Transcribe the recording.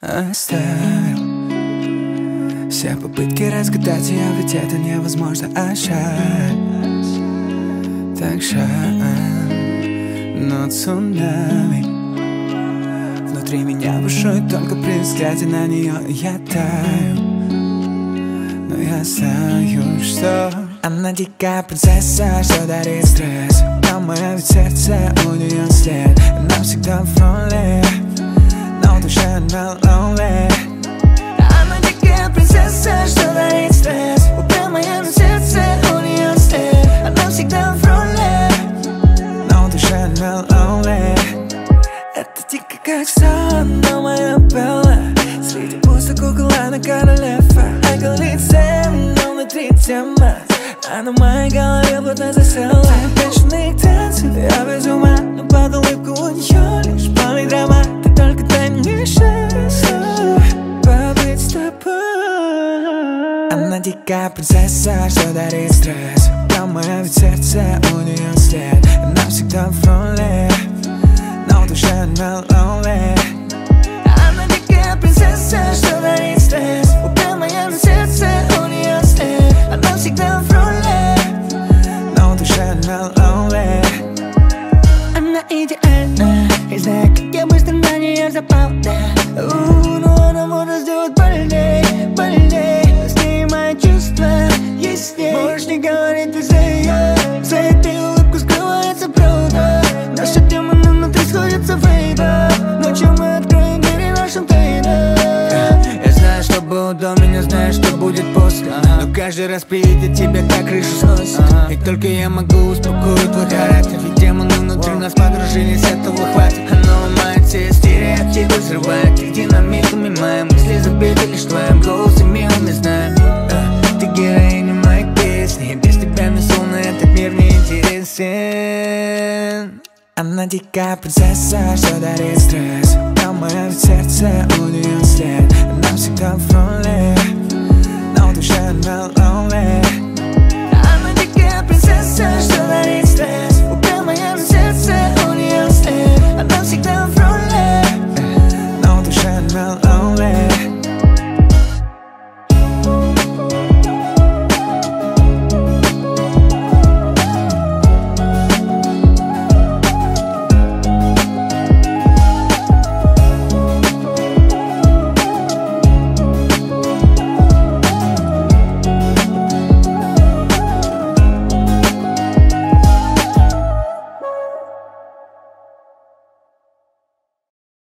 оставил. Все попытки разгадать ее, ведь это невозможно, а жаль. Так жаль, но цунами внутри меня бушует только при взгляде на нее. Я таю, но я знаю, что она дикая принцесса, что дарит стресс. Но мое ведь сердце, у нее след. Она всегда в роли, но душа она lonely. Она дикая принцесса, что дарит стресс. Убей мое сердце, у нее след. Она всегда в роли, но душа она lonely. Это дико как сон, но моя Белла среди пустых кукол она королева. А говорит всем, но внутри тема. А на моей голове плотно засела. Бешеные танцы, я без ума. Но под улыбку у нее лишь полный драма. Ты только дай мне шанс побыть с тобой. Она дикая принцесса, что дарит стресс. Но мое ведь сердце, у нее след. Она всегда в роли, но душа она lonely. Она дикая принцесса, что дарит стресс. Убей мое сердце, у нее след. Она всегда в роли, но душа она lonely. Она идеальна, и знаю, как я быстро на нее запал, да. Но она может сделать больней, больней. С ней мои чувства ясней. Можешь не говорить без ее. За этой улыбкой скрывается правда. Наши демоны внутри сходятся в рейдах. Ночью мы откроем двери нашим тайнам. Я знаю, что было до меня, знаю, что будет после. Но каждый раз при виде тебя так крышу сносит. И только я могу успокоить твой характер. Ведь демоны внутри нас подружились, этого хватит. Оно ломает все стереотипы, взрывает их динамитами. Мои мысли забиты лишь твоим голосом, милыми знаю. Ты героиня моих песен, и без тебя мне словно этот мир не интересен. Она дикая принцесса, что дарит стресс. Но мое сердце, у нее след. Она всегда в роли,